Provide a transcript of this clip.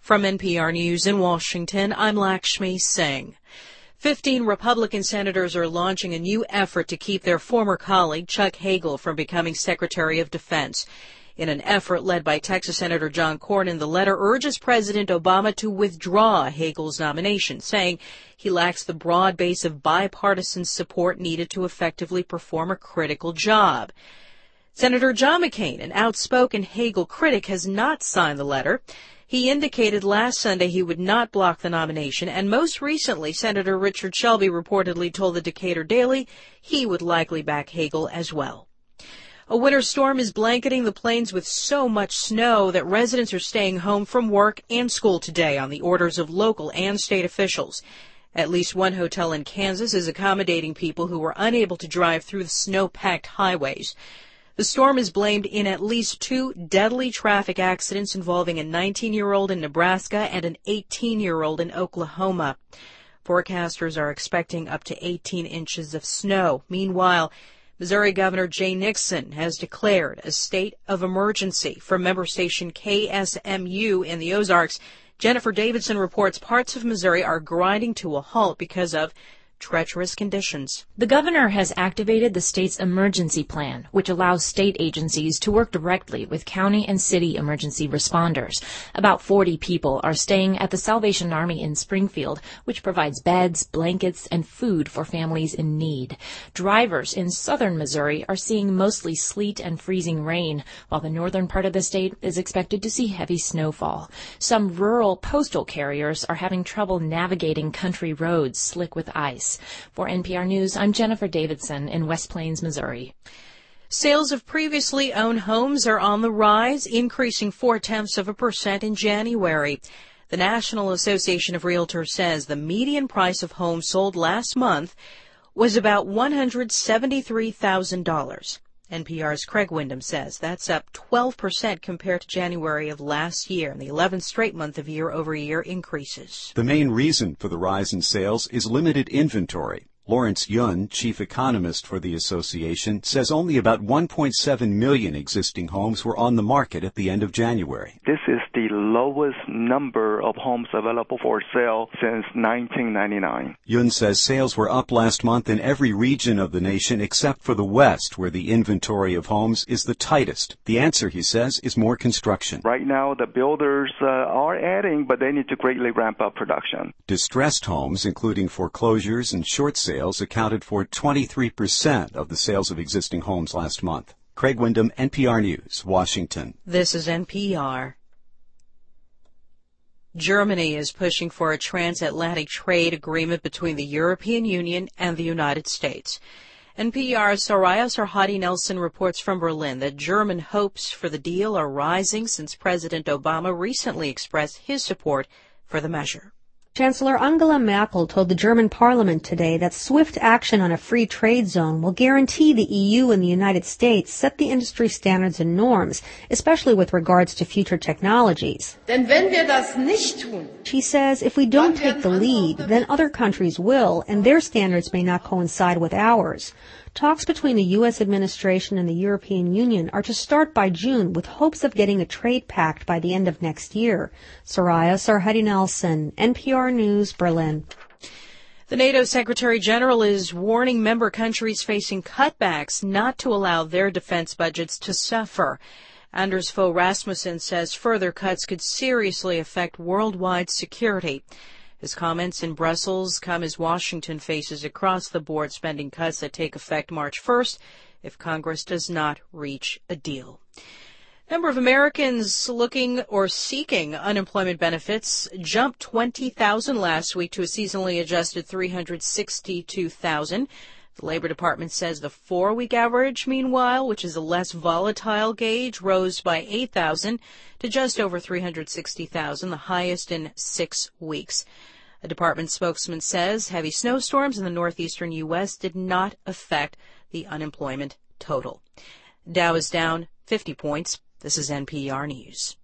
From NPR News in Washington, I'm Lakshmi Singh. 15 Republican senators are launching a new effort to keep their former colleague, Chuck Hagel, from becoming Secretary of Defense. In an effort led by Texas Senator John Cornyn, the letter urges President Obama to withdraw Hagel's nomination, saying he lacks the broad base of bipartisan support needed to effectively perform a critical job. Senator John McCain, an outspoken Hagel critic, has not signed the letter. He indicated last Sunday he would not block the nomination, and most recently, Senator Richard Shelby reportedly told the Decatur Daily he would likely back Hagel as well. A winter storm is blanketing the plains with so much snow that residents are staying home from work and school today on the orders of local and state officials. At least one hotel in Kansas is accommodating people who were unable to drive through the snow-packed highways. The storm is blamed in at least 2 deadly traffic accidents involving a 19-year-old in Nebraska and an 18-year-old in Oklahoma. Forecasters are expecting up to 18 inches of snow. Meanwhile, Missouri Governor Jay Nixon has declared a state of emergency. From member station KSMU in the Ozarks, Jennifer Davidson reports parts of Missouri are grinding to a halt because of treacherous conditions. The governor has activated the state's emergency plan, which allows state agencies to work directly with county and city emergency responders. About 40 people are staying at the Salvation Army in Springfield, which provides beds, blankets, and food for families in need. Drivers in southern Missouri are seeing mostly sleet and freezing rain, while the northern part of the state is expected to see heavy snowfall. Some rural postal carriers are having trouble navigating country roads slick with ice. For NPR News, I'm Jennifer Davidson in West Plains, Missouri. Sales of previously owned homes are on the rise, increasing 0.4% in January. The National Association of Realtors says the median price of homes sold last month was about $173,000. NPR's Craig Windham says that's up 12% compared to January of last year, and the 11th straight month of year-over-year increases. The main reason for the rise in sales is limited inventory. Lawrence Yun, chief economist for the association, says only about 1.7 million existing homes were on the market at the end of January. This is the lowest number of homes available for sale since 1999. Yun says sales were up last month in every region of the nation except for the West, where the inventory of homes is the tightest. The answer, he says, is more construction. Right now, the builders are adding, but they need to greatly ramp up production. Distressed homes, including foreclosures and short sales, accounted for 23% of the sales of existing homes last month. Craig Windham, NPR News, Washington. This is NPR. Germany is pushing for a transatlantic trade agreement between the European Union and the United States. NPR's Soraya Sarhadi Nelson reports from Berlin that German hopes for the deal are rising since President Obama recently expressed his support for the measure. Chancellor Angela Merkel told the German parliament today that swift action on a free trade zone will guarantee the EU and the United States set the industry standards and norms, especially with regards to future technologies. Denn wenn wir das nicht tun, she says if we don't take the lead, then other countries will, and their standards may not coincide with ours. Talks between the U.S. administration and the European Union are to start by June with hopes of getting a trade pact by the end of next year. Soraya Sarhadi Nelson, NPR News, Berlin. The NATO Secretary General is warning member countries facing cutbacks not to allow their defense budgets to suffer. Anders Fogh Rasmussen says further cuts could seriously affect worldwide security. His comments in Brussels come as Washington faces across-the-board spending cuts that take effect March 1st if Congress does not reach a deal. Number of Americans looking or seeking unemployment benefits jumped 20,000 last week to a seasonally adjusted 362,000. The Labor Department says the 4-week average, meanwhile, which is a less volatile gauge, rose by 8,000 to just over 360,000, the highest in 6 weeks. A department spokesman says heavy snowstorms in the northeastern U.S. did not affect the unemployment total. Dow is down 50 points. This is NPR News.